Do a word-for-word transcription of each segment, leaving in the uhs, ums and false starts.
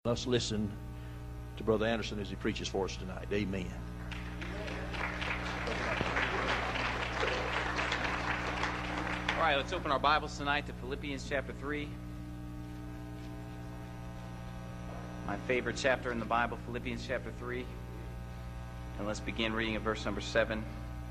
Let's listen to Brother Anderson as he preaches for us tonight. Amen. All right, let's open our Bibles tonight to Philippians chapter three. My favorite chapter in the Bible, Philippians chapter three. And let's begin reading at verse number seven.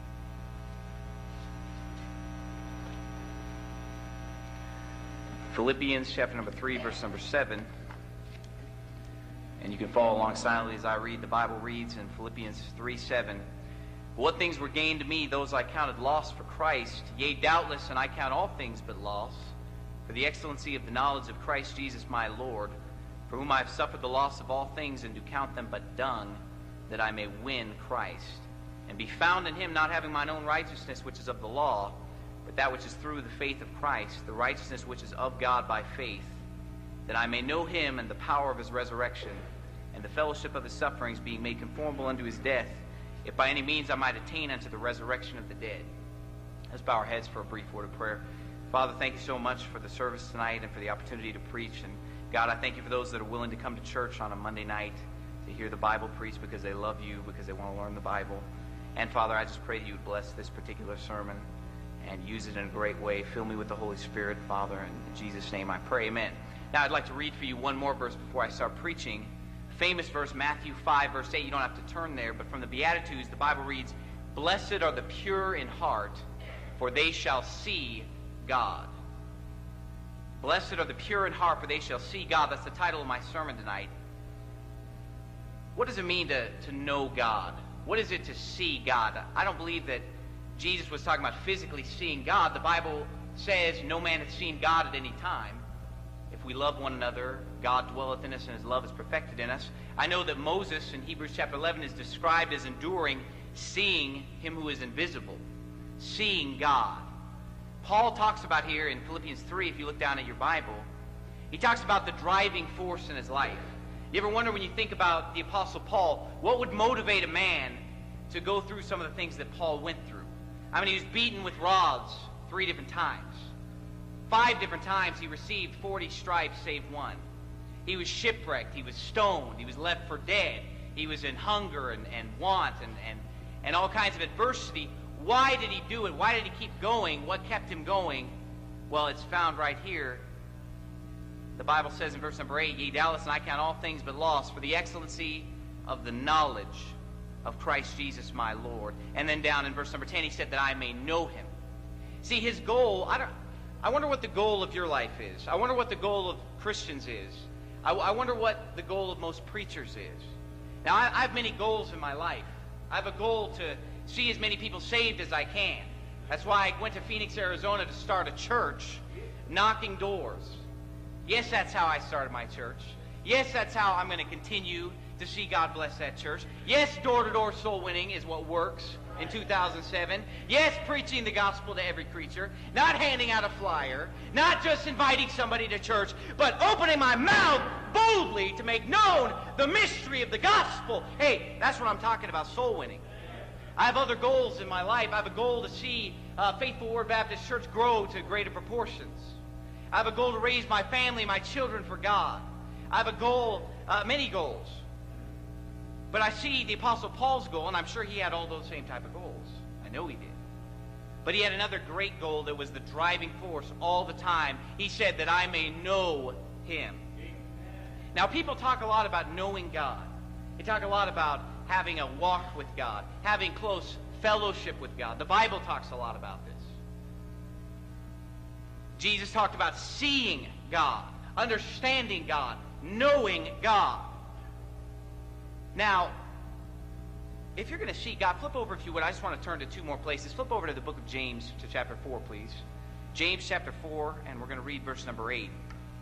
Philippians chapter number three, verse number seven. And you can follow along silently as I read. The Bible reads in Philippians three seven. What things were gained to me, those I counted loss for Christ. Yea, doubtless, and I count all things but loss, for the excellency of the knowledge of Christ Jesus my Lord, for whom I have suffered the loss of all things, and do count them but dung, that I may win Christ, and be found in him, not having mine own righteousness, which is of the law, but that which is through the faith of Christ, the righteousness which is of God by faith, that I may know him and the power of his resurrection, and the fellowship of his sufferings, being made conformable unto his death, if by any means I might attain unto the resurrection of the dead. Let's bow our heads for a brief word of prayer. Father, thank you so much for the service tonight and for the opportunity to preach. And God, I thank you for those that are willing to come to church on a Monday night to hear the Bible preached because they love you, because they want to learn the Bible. And Father, I just pray that you would bless this particular sermon and use it in a great way. Fill me with the Holy Spirit, Father, in Jesus' name I pray, amen. Now I'd like to read for you one more verse before I start preaching. Famous verse, Matthew five, verse eight. You don't have to turn there, but from the Beatitudes, the Bible reads, Blessed are the pure in heart, for they shall see God. Blessed are the pure in heart, for they shall see God. That's the title of my sermon tonight. What does it mean to, to know God? What is it to see God? I don't believe that Jesus was talking about physically seeing God. The Bible says no man hath seen God at any time. If we love one another, God dwelleth in us, and his love is perfected in us. I know that Moses in Hebrews chapter eleven is described as enduring, seeing him who is invisible, seeing God. Paul talks about here in Philippians three, if you look down at your Bible, he talks about the driving force in his life. You ever wonder when you think about the Apostle Paul, what would motivate a man to go through some of the things that Paul went through? I mean, he was beaten with rods three different times. Five different times he received forty stripes save one. He was shipwrecked. He was stoned. He was left for dead. He was in hunger and, and want and, and, and all kinds of adversity. Why did he do it? Why did he keep going? What kept him going? Well, it's found right here. The Bible says in verse number eight, Yea, doubtless, and I count all things but loss for the excellency of the knowledge of Christ Jesus my Lord. And then down in verse number ten, he said that I may know him. See, his goal, I don't... I wonder what the goal of your life is. I wonder what the goal of Christians is. I, I wonder what the goal of most preachers is. Now, I, I have many goals in my life. I have a goal to see as many people saved as I can. That's why I went to Phoenix, Arizona to start a church, knocking doors. Yes, that's how I started my church. Yes, that's how I'm going to continue to see God bless that church. Yes, door-to-door soul winning is what works in two thousand seven. Yes, preaching the gospel to every creature. Not handing out a flyer. Not just inviting somebody to church, but opening my mouth boldly to make known the mystery of the gospel. Hey, that's what I'm talking about, soul winning. I have other goals in my life. I have a goal to see uh, Faithful Word Baptist Church grow to greater proportions. I have a goal to raise my family, my children for God. I have a goal, uh, many goals. But I see the Apostle Paul's goal, and I'm sure he had all those same type of goals. I know he did. But he had another great goal that was the driving force all the time. He said that I may know him. Now, people talk a lot about knowing God. They talk a lot about having a walk with God, having close fellowship with God. The Bible talks a lot about this. Jesus talked about seeing God, understanding God, knowing God. Now, if you're going to see God, flip over if you would. I just want to turn to two more places. Flip over to the book of James to chapter four, please. James chapter four, and we're going to read verse number eight.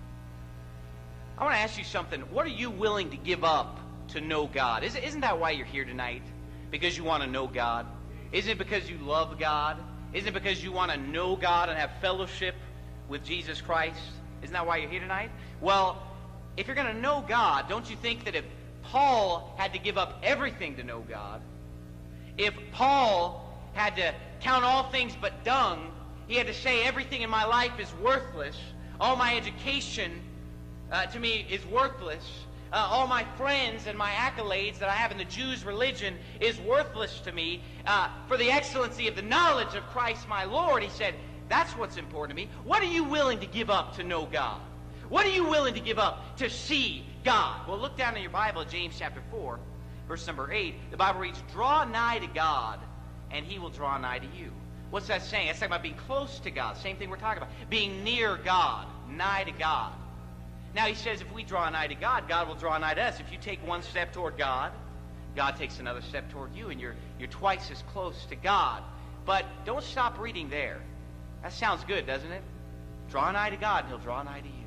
I want to ask you something. What are you willing to give up to know God? Isn't, isn't that why you're here tonight? Because you want to know God? Isn't it because you love God? Isn't it because you want to know God and have fellowship with Jesus Christ? Isn't that why you're here tonight? Well, if you're going to know God, don't you think that if Paul had to give up everything to know God, if Paul had to count all things but dung, he had to say everything in my life is worthless, all my education uh, to me is worthless, Uh, all my friends and my accolades that I have in the Jews' religion is worthless to me. Uh, for the excellency of the knowledge of Christ my Lord, he said, that's what's important to me. What are you willing to give up to know God? What are you willing to give up to see God? Well, look down in your Bible at James chapter four, verse number eight. The Bible reads, draw nigh to God, and he will draw nigh to you. What's that saying? That's talking about being close to God. Same thing we're talking about. Being near God, nigh to God. Now he says if we draw nigh to God, God will draw nigh to us. If you take one step toward God, God takes another step toward you, and you're, you're twice as close to God. But don't stop reading there. That sounds good, doesn't it? Draw nigh to God, and he'll draw nigh to you.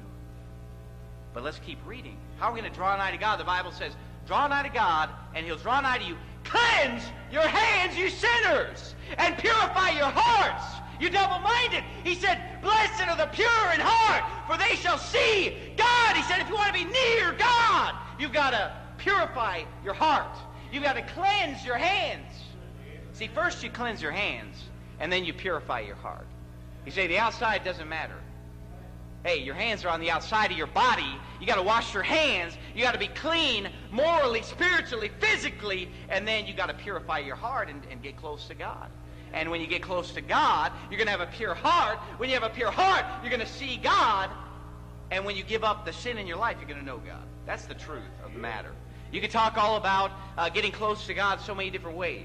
But let's keep reading. How are we going to draw nigh to God? The Bible says, draw nigh to God, and he'll draw nigh to you. Cleanse your hands, you sinners, and purify your hearts, you double-minded. He said, blessed are the pure in heart, for they shall see God. He said, if you want to be near God, you've got to purify your heart. You've got to cleanse your hands. See, first you cleanse your hands, and then you purify your heart. You say, the outside doesn't matter. Hey, your hands are on the outside of your body. You got to wash your hands. You got to be clean morally, spiritually, physically, and then you got to purify your heart and, and get close to God. And when you get close to God, you're going to have a pure heart. When you have a pure heart, you're going to see God. And when you give up the sin in your life, you're going to know God. That's the truth of the matter. You can talk all about uh, getting close to God so many different ways.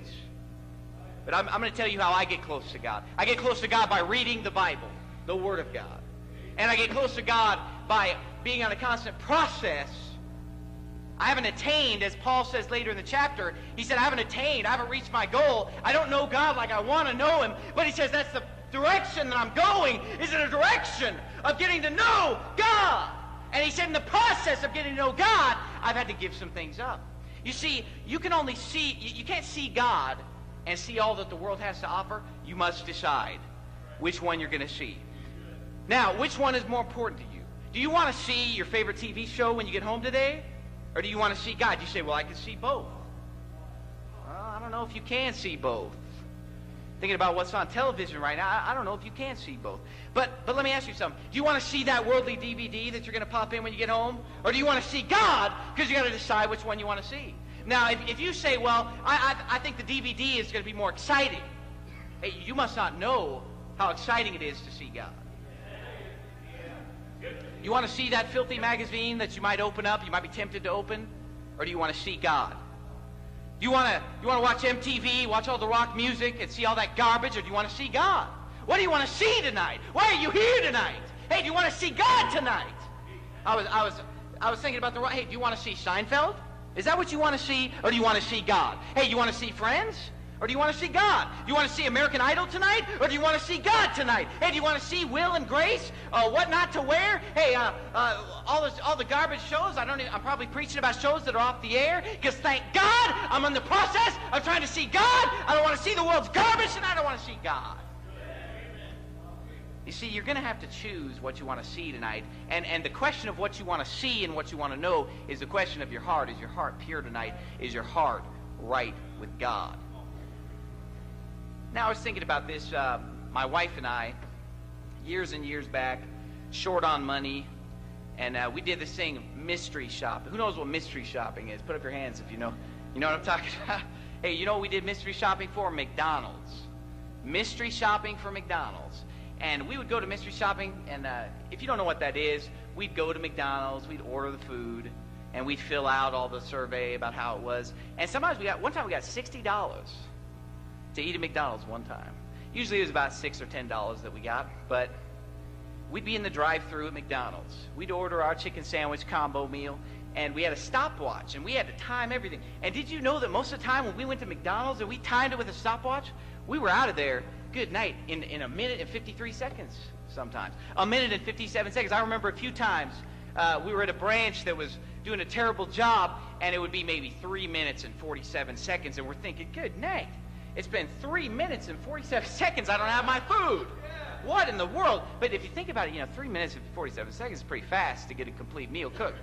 But I'm, I'm going to tell you how I get close to God. I get close to God by reading the Bible, the Word of God. And I get close to God by being on a constant process. I haven't attained, as Paul says later in the chapter, he said, I haven't attained, I haven't reached my goal. I don't know God like I want to know him. But he says that's the direction that I'm going, is in a direction of getting to know God. And he said in the process of getting to know God, I've had to give some things up. You see, you can only see, you can't see God and see all that the world has to offer. You must decide which one you're going to see. Now, which one is more important to you? Do you want to see your favorite T V show when you get home today? Or do you want to see God? You say, well, I can see both. Well, I don't know if you can see both. Thinking about what's on television right now, I, I don't know if you can see both. But but let me ask you something. Do you want to see that worldly D V D that you're going to pop in when you get home? Or do you want to see God? Because you got to decide which one you want to see. Now, if, if you say, well, I, I, I think the D V D is going to be more exciting. Hey, you must not know how exciting it is to see God. You want to see that filthy magazine that you might open up, you might be tempted to open? Or do you want to see God? Do you want to you want to watch M T V, watch all the rock music and see all that garbage, or do you want to see God? What do you want to see tonight? Why are you here tonight? Hey, do you want to see God tonight? I was I was I was thinking about the hey, do you want to see Seinfeld? Is that what you want to see, or do you want to see God? Hey, you want to see Friends? Or do you want to see God? Do you want to see American Idol tonight? Or do you want to see God tonight? Hey, do you want to see Will and Grace? Uh, what not to wear? Hey, uh, uh, all, this, all the garbage shows. I don't even, I'm probably preaching about shows that are off the air. Because thank God I'm in the process of trying to see God. I don't want to see the world's garbage, and I don't want to see God. You see, you're going to have to choose what you want to see tonight. And, and the question of what you want to see and what you want to know is the question of your heart. Is your heart pure tonight? Is your heart right with God? Now, I was thinking about this. Uh, my wife and I, years and years back, short on money, and uh, we did this thing, mystery shopping. Who knows what mystery shopping is? Put up your hands if you know. You know what I'm talking about? Hey, you know what we did mystery shopping for? McDonald's. Mystery shopping for McDonald's. And we would go to mystery shopping, and uh, if you don't know what that is, we'd go to McDonald's, we'd order the food, and we'd fill out all the survey about how it was. And sometimes we got, one time we got sixty dollars. To eat at McDonald's one time. Usually it was about six or ten dollars that we got, but we'd be in the drive-thru at McDonald's. We'd order our chicken sandwich combo meal, and we had a stopwatch, and we had to time everything. And did you know that most of the time when we went to McDonald's and we timed it with a stopwatch, we were out of there, good night, in, in a minute and fifty-three seconds sometimes. A minute and fifty-seven seconds. I remember a few times uh, we were at a branch that was doing a terrible job, and it would be maybe three minutes and forty-seven seconds, and we're thinking, good night. It's been three minutes and forty-seven seconds. I don't have my food. What in the world? But if you think about it, you know, three minutes and forty-seven seconds is pretty fast to get a complete meal cooked.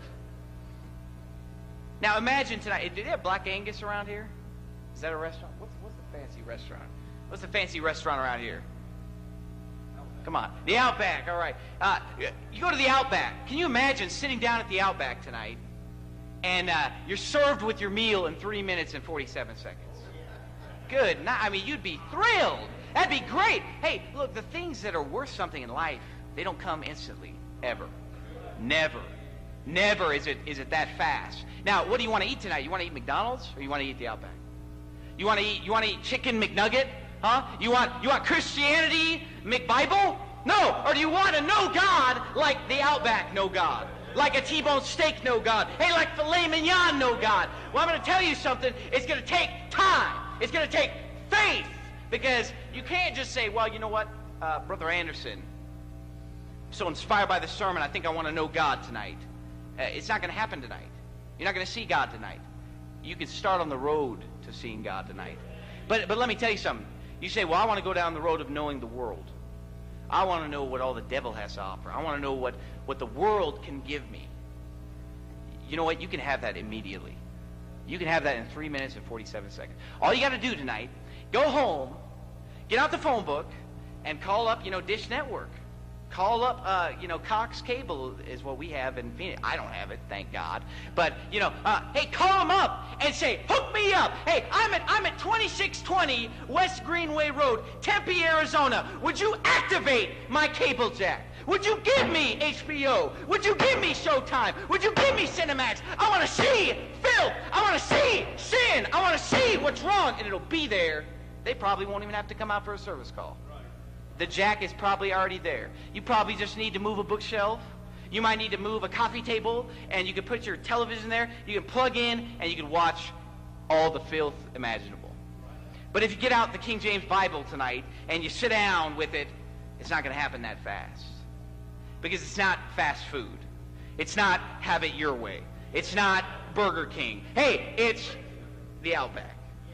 Now imagine tonight. Do they have Black Angus around here? Is that a restaurant? What's, what's the fancy restaurant? What's the fancy restaurant around here? Come on. The Outback. All right. Uh, you go to the Outback. Can you imagine sitting down at the Outback tonight and uh, you're served with your meal in three minutes and forty-seven seconds. Good. Now, I mean, you'd be thrilled. That'd be great. Hey, look, the things that are worth something in life, they don't come instantly, ever. Never. Never is it is it that fast. Now, what do you want to eat tonight? You want to eat McDonald's or you want to eat the Outback? You want to eat you want to eat chicken McNugget? Huh? You want you want Christianity McBible? No. Or do you want to know God like the Outback know God? Like a T-bone steak know God? Hey, like filet mignon know God? Well, I'm going to tell you something. It's going to take time. It's going to take faith. Because you can't just say, well, you know what, uh, Brother Anderson, I'm so inspired by the sermon, I think I want to know God tonight. Uh, it's not going to happen tonight. You're not going to see God tonight. You can start on the road to seeing God tonight. But, but let me tell you something. You say, well, I want to go down the road of knowing the world. I want to know what all the devil has to offer. I want to know what, what the world can give me. You know what? You can have that immediately. You can have that in three minutes and forty-seven seconds. All you got to do tonight, go home, get out the phone book, and call up, you know, Dish Network. Call up, uh, you know, Cox Cable is what we have in Phoenix. I don't have it, thank God. But, you know, uh, hey, call them up and say, hook me up. Hey, I'm at I'm at twenty-six twenty West Greenway Road, Tempe, Arizona. Would you activate my cable jack? Would you give me H B O? Would you give me Showtime? Would you give me Cinemax? I want to see filth. I want to see sin. I want to see what's wrong. And it'll be there. They probably won't even have to come out for a service call. The jack is probably already there. You probably just need to move a bookshelf. You might need to move a coffee table, and you can put your television there. You can plug in, and you can watch all the filth imaginable. But if you get out the King James Bible tonight, and you sit down with it, it's not going to happen that fast. Because it's not fast food. It's not have it your way. It's not Burger King. Hey, it's the Outback.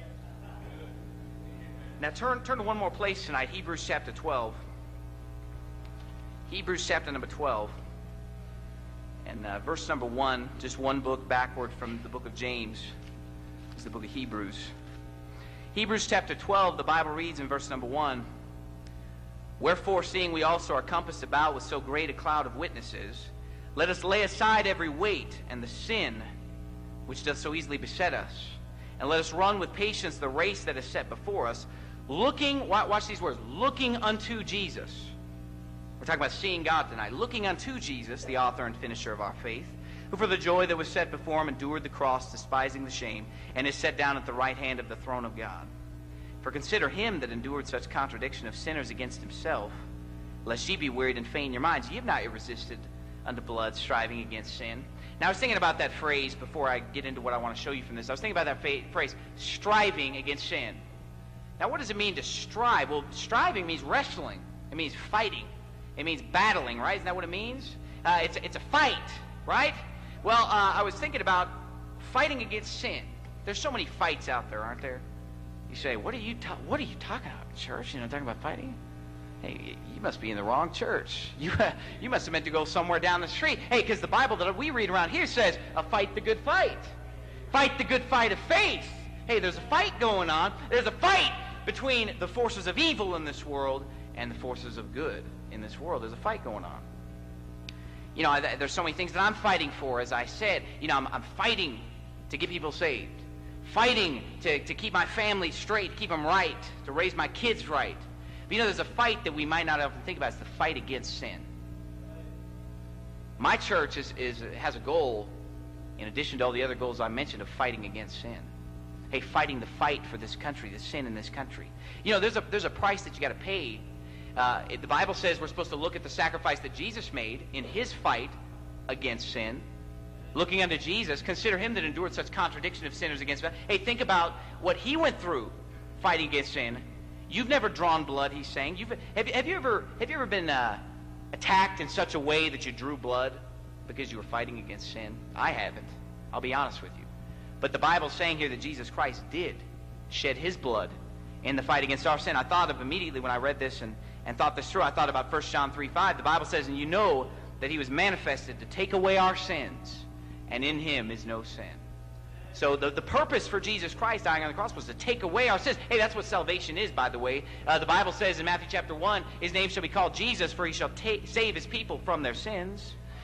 Now turn turn to one more place tonight, Hebrews chapter twelve. Hebrews chapter number twelve. And uh, verse number one, just one book backward from the book of James, is the book of Hebrews. Hebrews chapter twelve, the Bible reads in verse number one, wherefore, seeing we also are compassed about with so great a cloud of witnesses, let us lay aside every weight and the sin which doth so easily beset us, and let us run with patience the race that is set before us, looking, watch these words, looking unto Jesus. We're talking about seeing God tonight. Looking unto Jesus, the author and finisher of our faith, who for the joy that was set before him endured the cross, despising the shame, and is set down at the right hand of the throne of God. For consider him that endured such contradiction of sinners against himself, lest ye be wearied and faint in your minds. Ye have not resisted unto blood, striving against sin. Now, I was thinking about that phrase before I get into what I want to show you from this. I was thinking about that phrase, striving against sin. Now, what does it mean to strive? Well, striving means wrestling. It means fighting. It means battling, right? Isn't that what it means? Uh, it's, it's a fight, right? Well, uh, I was thinking about fighting against sin. There's so many fights out there, aren't there? You say, what are you, ta- what are you talking about, church? You know, talking about fighting? Hey, you must be in the wrong church. You, uh, you must have meant to go somewhere down the street. Hey, because the Bible that we read around here says, uh, fight the good fight. Fight the good fight of faith. Hey, there's a fight going on. There's a fight between the forces of evil in this world and the forces of good in this world. There's a fight going on. You know, I, there's so many things that I'm fighting for, as I said. You know, I'm, I'm fighting to get people saved. Fighting to, to keep my family straight, keep them right, to raise my kids right. But you know, there's a fight that we might not often think about. It's the fight against sin. My church is, is has a goal, in addition to all the other goals I mentioned, of fighting against sin. Hey, fighting the fight for this country, the sin in this country. You know, there's a there's a price that you got to pay. Uh, it, the Bible says we're supposed to look at the sacrifice that Jesus made in his fight against sin. Looking unto Jesus, consider him that endured such contradiction of sinners against us. Hey, think about what he went through fighting against sin. You've never drawn blood, he's saying. You've, have, have you ever have you ever been uh, attacked in such a way that you drew blood because you were fighting against sin? I haven't. I'll be honest with you. But the Bible's saying here that Jesus Christ did shed his blood in the fight against our sin. I thought of immediately when I read this and, and thought this through, I thought about First John three five. The Bible says, and you know that he was manifested to take away our sins, and in him is no sin. So the, the purpose for Jesus Christ dying on the cross was to take away our sins. Hey, that's what salvation is, by the way. Uh, the Bible says in Matthew chapter one, his name shall be called Jesus, for he shall ta- save his people from their sins.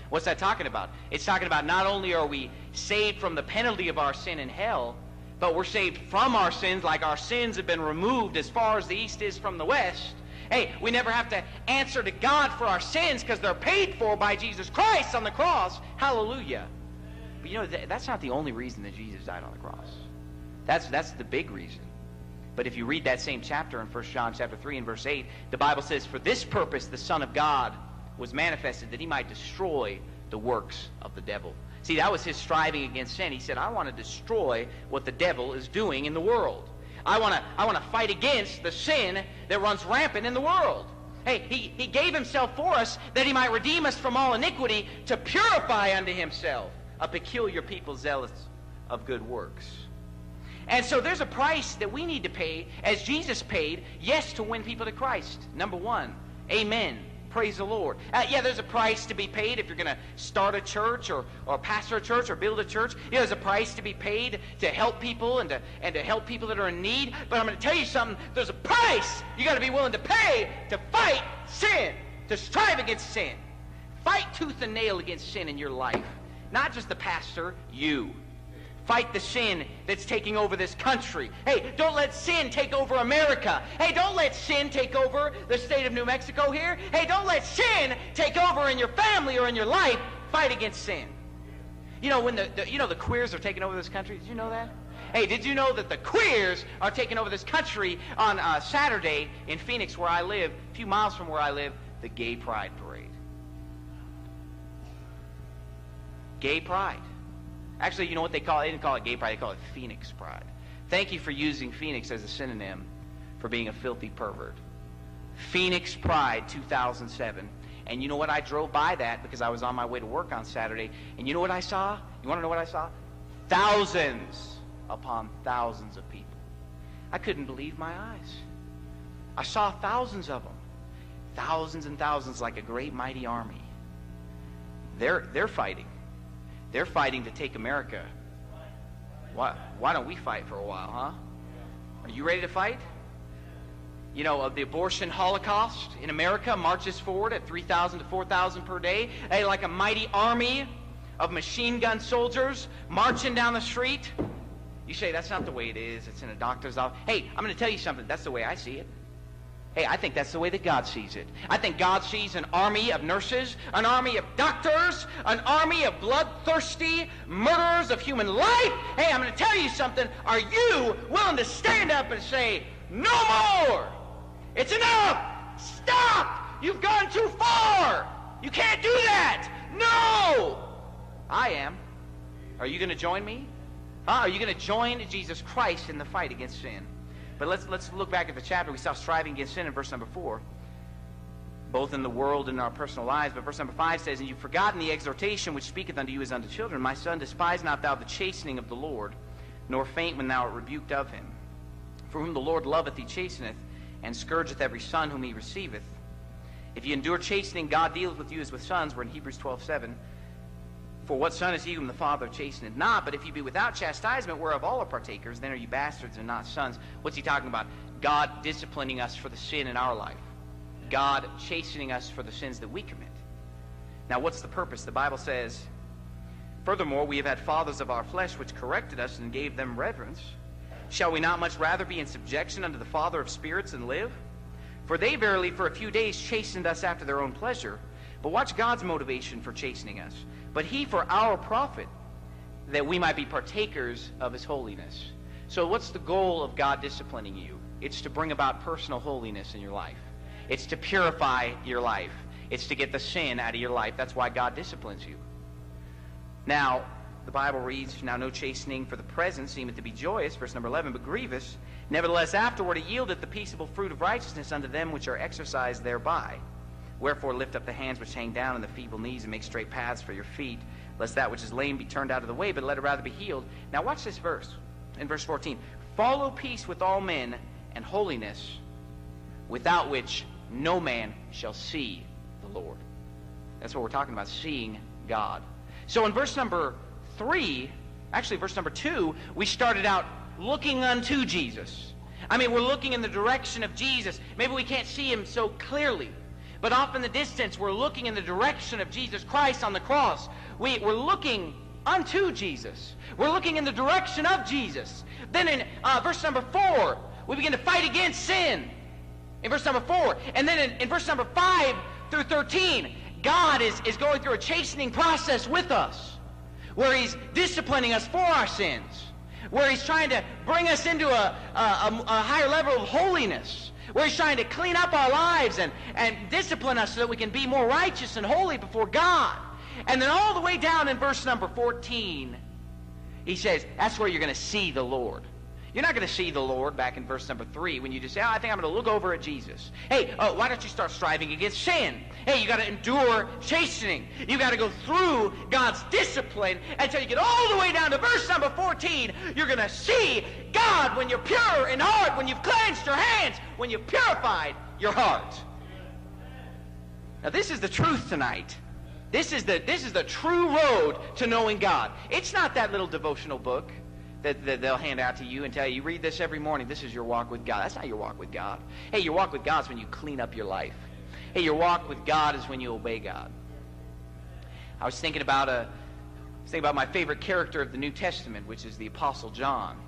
What's that talking about? It's talking about not only are we saved from the penalty of our sin in hell, but we're saved from our sins, like our sins have been removed as far as the east is from the west. Hey, we never have to answer to God for our sins because they're paid for by Jesus Christ on the cross. Hallelujah. But you know, th- that's not the only reason that Jesus died on the cross. That's, that's the big reason. But if you read that same chapter in First John chapter three and verse eight, the Bible says, "For this purpose the Son of God was manifested, that he might destroy the works of the devil." See, that was his striving against sin. He said, I want to destroy what the devil is doing in the world. I want to I want to fight against the sin that runs rampant in the world. Hey, he, he gave himself for us that he might redeem us from all iniquity, to purify unto himself a peculiar people zealous of good works. And so there's a price that we need to pay, as Jesus paid, yes, to win people to Christ. Number one, amen. Praise the Lord. Uh, yeah, there's a price to be paid if you're going to start a church or, or pastor a church or build a church. Yeah, there's a price to be paid to help people and to, and to help people that are in need. But I'm going to tell you something. There's a price you got to be willing to pay to fight sin, to strive against sin. Fight tooth and nail against sin in your life. Not just the pastor, you. Fight the sin that's taking over this country. Hey, don't let sin take over America. Hey, don't let sin take over the state of New Mexico here. Hey, don't let sin take over in your family or in your life. Fight against sin. You know, when the, the you know the queers are taking over this country? Did you know that? Hey, did you know that the queers are taking over this country on uh, Saturday in Phoenix, where I live, a few miles from where I live, the Gay Pride Parade. Gay Pride. Actually, you know what they call it? They didn't call it Gay Pride. They call it Phoenix Pride. Thank you for using Phoenix as a synonym for being a filthy pervert. Phoenix Pride two thousand seven. And you know what? I drove by that because I was on my way to work on Saturday. And you know what I saw? You want to know what I saw? Thousands upon thousands of people. I couldn't believe my eyes. I saw thousands of them. Thousands and thousands, like a great mighty army. They're, they're fighting. They're fighting to take America. Why, why don't we fight for a while, huh? Are you ready to fight? You know, of the abortion holocaust in America marches forward at three thousand to four thousand per day. Hey, like a mighty army of machine gun soldiers marching down the street. You say, that's not the way it is. It's in a doctor's office. Hey, I'm going to tell you something. That's the way I see it. Hey, I think that's the way that God sees it. I think God sees an army of nurses, an army of doctors, an army of bloodthirsty murderers of human life. Hey, I'm going to tell you something. Are you willing to stand up and say, no more? It's enough. Stop. You've gone too far. You can't do that. No. I am. Are you going to join me? Huh? Are you going to join Jesus Christ in the fight against sin? But let's let's look back at the chapter. We saw striving against sin in verse number four, both in the world and in our personal lives. But verse number five says, "And you've forgotten the exhortation which speaketh unto you as unto children. My son, despise not thou the chastening of the Lord, nor faint when thou art rebuked of him. For whom the Lord loveth, he chasteneth, and scourgeth every son whom he receiveth. If ye endure chastening, God dealeth with you as with sons." We're in Hebrews twelve seven. "For what son is he whom the Father chasteneth not? But if you be without chastisement, whereof all are partakers, then are you bastards and not sons." What's he talking about? God disciplining us for the sin in our life. God chastening us for the sins that we commit. Now, what's the purpose? The Bible says, "Furthermore, we have had fathers of our flesh which corrected us and gave them reverence. Shall we not much rather be in subjection unto the Father of spirits and live? For they verily for a few days chastened us after their own pleasure. But watch God's motivation for chastening us. But he for our profit, that we might be partakers of his holiness." So what's the goal of God disciplining you? It's to bring about personal holiness in your life. It's to purify your life. It's to get the sin out of your life. That's why God disciplines you. Now, the Bible reads, "Now no chastening for the present seemeth to be joyous," verse number eleven, "but grievous. Nevertheless afterward it yieldeth the peaceable fruit of righteousness unto them which are exercised thereby. Wherefore lift up the hands which hang down and the feeble knees, and make straight paths for your feet, lest that which is lame be turned out of the way, but let it rather be healed." Now watch this verse. In verse fourteen, "Follow peace with all men and holiness, without which no man shall see the Lord." That's what we're talking about, seeing God. So in verse number three, actually verse number two, we started out looking unto Jesus. I mean, we're looking in the direction of Jesus. Maybe we can't see him so clearly, but off in the distance, we're looking in the direction of Jesus Christ on the cross. We, we're looking unto Jesus. We're looking in the direction of Jesus. Then in uh, verse number four, we begin to fight against sin. In verse number four. And then in, in verse number five through thirteen, God is, is going through a chastening process with us, where He's disciplining us for our sins, where He's trying to bring us into a, a, a, a higher level of holiness, where He's trying to clean up our lives and, and discipline us so that we can be more righteous and holy before God. And then all the way down in verse number fourteen, He says, that's where you're going to see the Lord. You're not going to see the Lord back in verse number three when you just say, oh, I think I'm going to look over at Jesus. Hey, uh, why don't you start striving against sin? Hey, you got to endure chastening. You got to go through God's discipline until you get all the way down to verse number fourteen. You're going to see God when you're pure in heart, when you've cleansed your hands, when you've purified your heart. Now, this is the truth tonight. This is the, this is the true road to knowing God. It's not that little devotional book that, that they'll hand out to you and tell you, you read this every morning, this is your walk with God. That's not your walk with God. Hey, your walk with God is when you clean up your life. Hey, your walk with God is when you obey God. I was thinking about a, I was thinking about my favorite character of the New Testament, which is the Apostle John.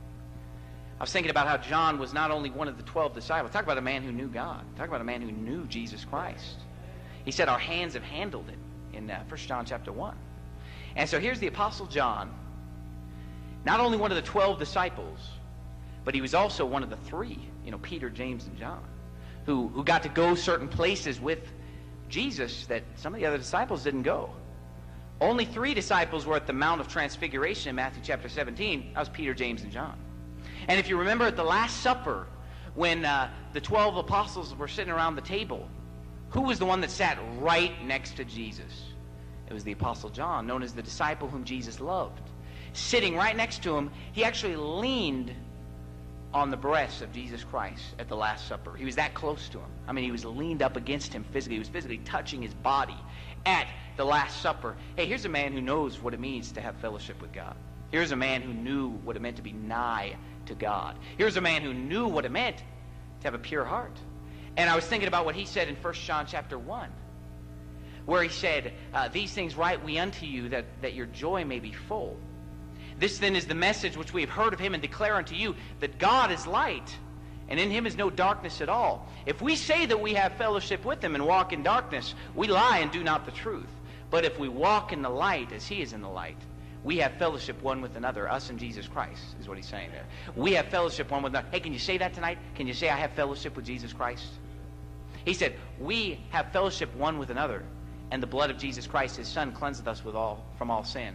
I was thinking about how John was not only one of the twelve disciples. Talk about a man who knew God. Talk about a man who knew Jesus Christ. He said our hands have handled it in uh, First John chapter one. And so here's the Apostle John, not only one of the twelve disciples, but he was also one of the three, you know, Peter, James, and John, who, who got to go certain places with Jesus that some of the other disciples didn't go. Only three disciples were at the Mount of Transfiguration in Matthew chapter seventeen. That was Peter, James, and John. And if you remember at the Last Supper, when uh, the twelve apostles were sitting around the table, who was the one that sat right next to Jesus? It was the Apostle John, known as the disciple whom Jesus loved. Sitting right next to him, he actually leaned on the breast of Jesus Christ at the Last Supper. He was that close to him. I mean, he was leaned up against him physically. He was physically touching his body at the Last Supper. Hey, here's a man who knows what it means to have fellowship with God. Here's a man who knew what it meant to be nigh to God. Here's a man who knew what it meant to have a pure heart. And I was thinking about what he said in First John chapter one, where he said, uh, these things write we unto you, that, that your joy may be full. This then is the message which we have heard of him and declare unto you, that God is light, and in him is no darkness at all. If we say that we have fellowship with him and walk in darkness, we lie and do not the truth. But if we walk in the light as he is in the light, we have fellowship one with another, us and Jesus Christ, is what he's saying there. We have fellowship one with another. Hey, can you say that tonight? Can you say, I have fellowship with Jesus Christ? He said, we have fellowship one with another, and the blood of Jesus Christ, his Son, cleanseth us with all, from all sin.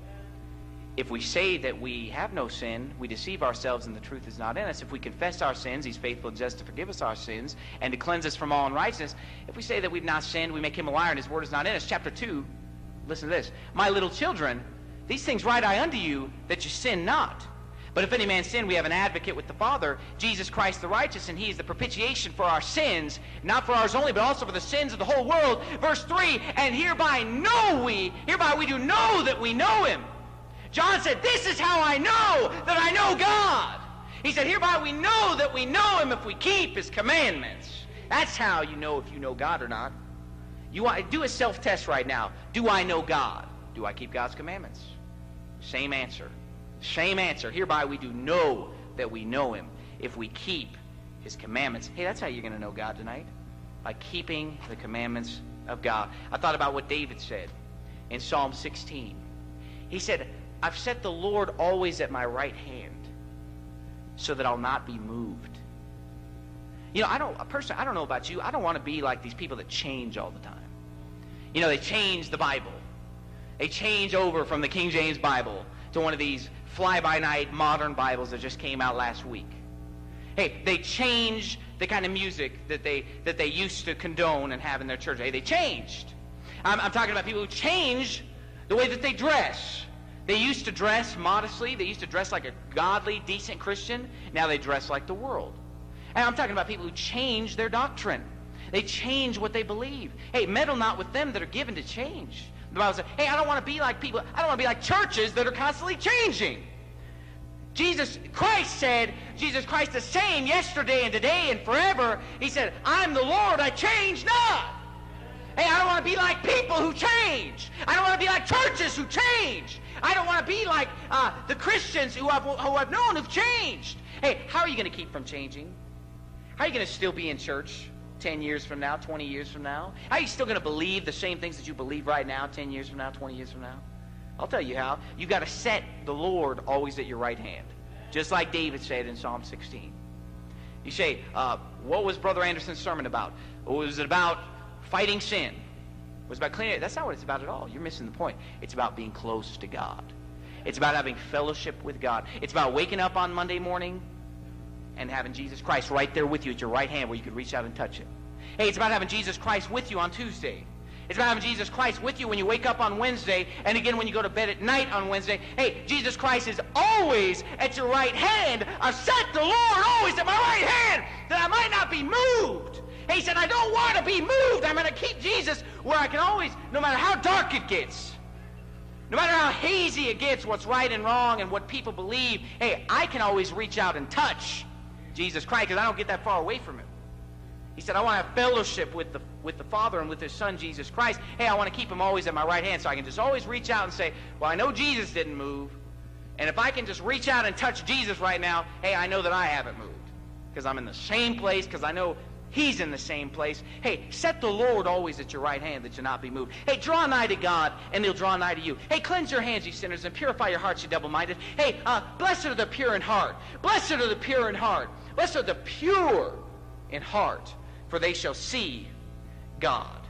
If we say that we have no sin, we deceive ourselves and the truth is not in us. If we confess our sins, he's faithful and just to forgive us our sins and to cleanse us from all unrighteousness. If we say that we've not sinned, we make him a liar and his word is not in us. Chapter two, listen to this. My little children, these things write I unto you, that you sin not. But if any man sin, we have an advocate with the Father, Jesus Christ the righteous, and he is the propitiation for our sins, not for ours only, but also for the sins of the whole world. Verse three, and hereby know we, hereby we do know that we know him. John said, this is how I know that I know God. He said, hereby we know that we know him if we keep his commandments. That's how you know if you know God or not. You want, do a self-test right now. Do I know God? Do I keep God's commandments? Same answer. Same answer. Hereby we do know that we know him if we keep his commandments. Hey, that's how you're going to know God tonight. By keeping the commandments of God. I thought about what David said in Psalm sixteen. He said, I've set the Lord always at my right hand so that I'll not be moved. You know, I don't, personally, I don't know about you. I don't want to be like these people that change all the time. You know, they change the Bible. They change over from the King James Bible to one of these fly-by-night modern Bibles that just came out last week. Hey, they change the kind of music that they that they used to condone and have in their church. Hey, they changed. I'm, I'm talking about people who change the way that they dress. They used to dress modestly. They used to dress like a godly, decent Christian. Now they dress like the world. And I'm talking about people who change their doctrine. They change what they believe. Hey, meddle not with them that are given to change. The Bible says, hey, I don't want to be like people. I don't want to be like churches that are constantly changing. Jesus Christ said, Jesus Christ the same yesterday and today and forever. He said, I'm the Lord, I change not. Hey, I don't want to be like people who change. I don't want to be like churches who change. I don't want to be like uh, the Christians who I've, who I've known who've changed. Hey, how are you going to keep from changing? How are you going to still be in church ten years from now, twenty years from now? How are you still going to believe the same things that you believe right now, ten years from now, twenty years from now? I'll tell you how. You've got to set the Lord always at your right hand. Just like David said in Psalm sixteen. You say, uh, what was Brother Anderson's sermon about? Was it about fighting sin? Was it about cleaning it? That's not what it's about at all. You're missing the point. It's about being close to God. It's about having fellowship with God. It's about waking up on Monday morning and having Jesus Christ right there with you at your right hand where you could reach out and touch Him. Hey, it's about having Jesus Christ with you on Tuesday. It's about having Jesus Christ with you when you wake up on Wednesday and again when you go to bed at night on Wednesday. Hey, Jesus Christ is always at your right hand. I've set the Lord always at my right hand that I might not be moved. Hey, he said, I don't want to be moved. I'm going to keep Jesus where I can always, no matter how dark it gets, no matter how hazy it gets, what's right and wrong and what people believe, hey, I can always reach out and touch Jesus Christ because I don't get that far away from Him. He said, I want to have fellowship with the, with the Father and with His Son, Jesus Christ. Hey, I want to keep Him always at my right hand so I can just always reach out and say, well, I know Jesus didn't move. And if I can just reach out and touch Jesus right now, hey, I know that I haven't moved because I'm in the same place because I know He's in the same place. Hey, set the Lord always at your right hand that you not be moved. Hey, draw nigh to God, and He'll draw nigh to you. Hey, cleanse your hands, ye sinners, and purify your hearts, ye double-minded. Hey, uh, blessed are the pure in heart. Blessed are the pure in heart. Blessed are the pure in heart, for they shall see God.